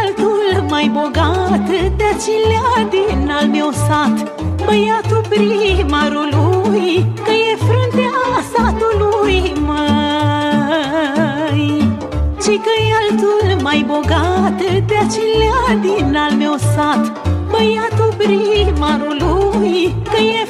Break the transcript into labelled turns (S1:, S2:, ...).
S1: altul mai bogat de acelea din al meu sat, băiatul primarului, că e fruntea satului, măi. Ci că e altul mai bogat de acelea din al meu sat, băiatul primarului, că e